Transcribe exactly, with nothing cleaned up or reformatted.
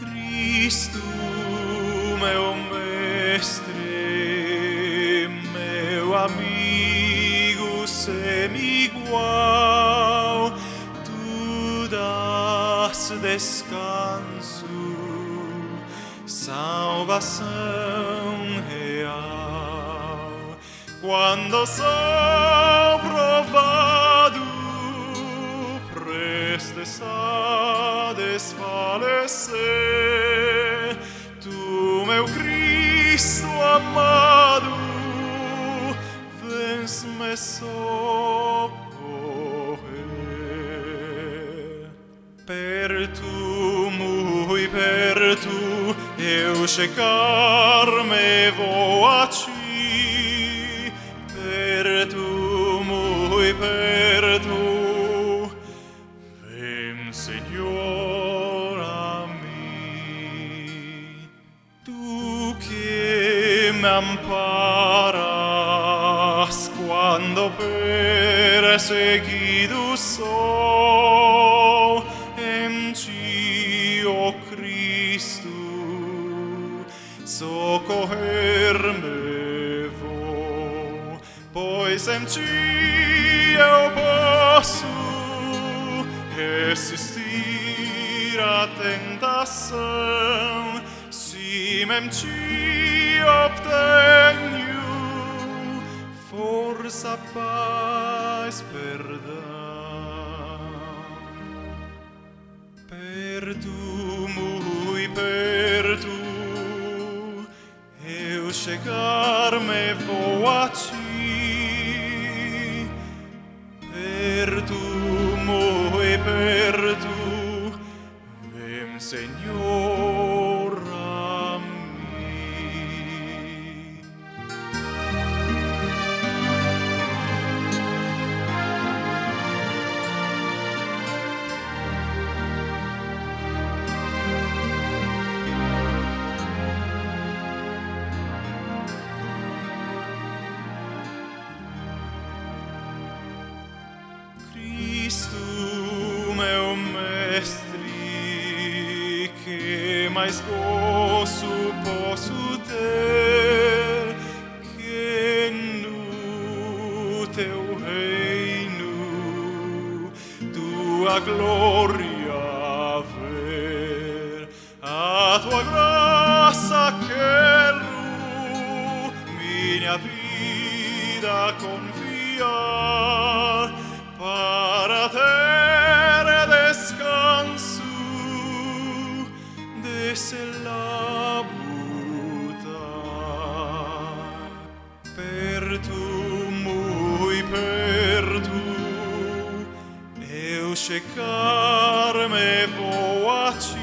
Cristo, meu mestre, meu amigo semi-igual, tu dás descanso, salvação real. Quando sou provado, prestes a desfalecer, tu, meu Cristo amado, vens-me socorrer. Perto, muito perto, eu chegar-me vou a ti. Perto, muito perto, vem, Senhor, a mim. Tu que me amparas quando perseguido sou, em ti, ó Cristo, socorrer-me vou, pois em ti eu posso resistir à tentação, se em ti obtenho força, paz, perdão. Perto, muito perto, eu chegar-me vou a ti. Perto, muito perto, vem, Senhor, a mim. Cristo, meu mestre, que mais gozo posso ter que no teu reino tua glória ver, a tua graça quero minha vida confiar, para ter descanso desse labutar. Perto, muito perto, eu chegar-me vou a ti.